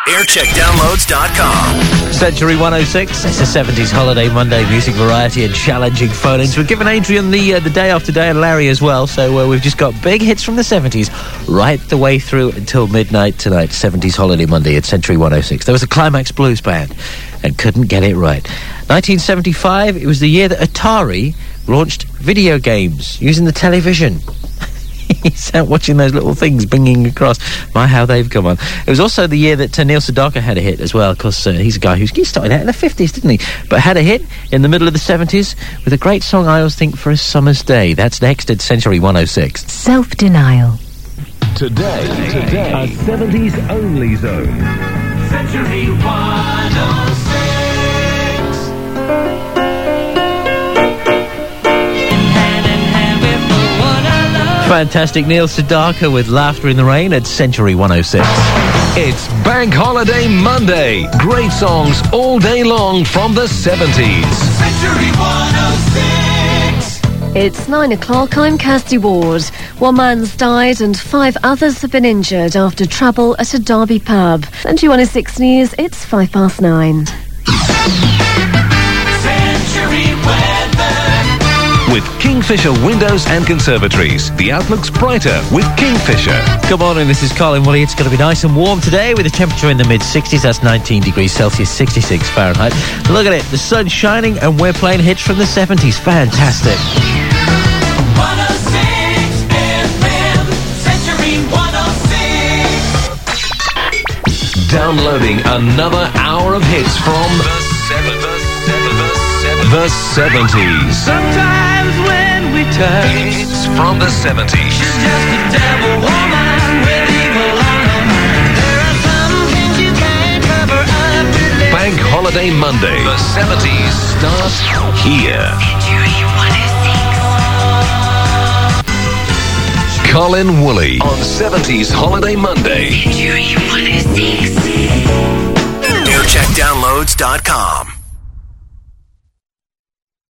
aircheckdownloads.com. Century 106. It's a 70s Holiday Monday music variety and challenging phone-ins. We're giving Adrian the day after day and Larry as well, so we've just got big hits from the 70s right the way through until midnight tonight. 70s Holiday Monday at Century 106. There was a Climax Blues Band and couldn't get it right. 1975, it was the year that Atari launched video games using the television. He's out watching those little things binging across. My, how they've come on. It was also the year that Neil Sedaka had a hit as well, because he's a guy he started out in the 50s, didn't he? But had a hit in the middle of the 70s with a great song, I always think, for a summer's day. That's next at Century 106. Self-denial. Today, a 70s only zone. Century 106. Fantastic Neil Sedaka with Laughter in the Rain at Century 106. It's Bank Holiday Monday. Great songs all day long from the 70s. Century 106. It's 9 o'clock. I'm Kirsty Ward. One man's died and 5 others have been injured after trouble at a Derby pub. Century 106 News, it's 9:05. Century weather. With Kingfisher Windows and Conservatories, the outlook's brighter with Kingfisher. Good morning, this is Colin Woolley. It's going to be nice and warm today with a temperature in the mid-60s. That's 19 degrees Celsius, 66 Fahrenheit. Look at it, the sun's shining and we're playing hits from the 70s. Fantastic. 106 FM, Century 106. Downloading another hour of hits from the 70s. Sometimes when we touch, Hits from the 70s. just a devil woman with evil eyes. There are some things you can't cover up with Bank Holiday Monday. The 70s starts here. Colin Woolley on 70s Holiday Monday. aircheckdownloads.com.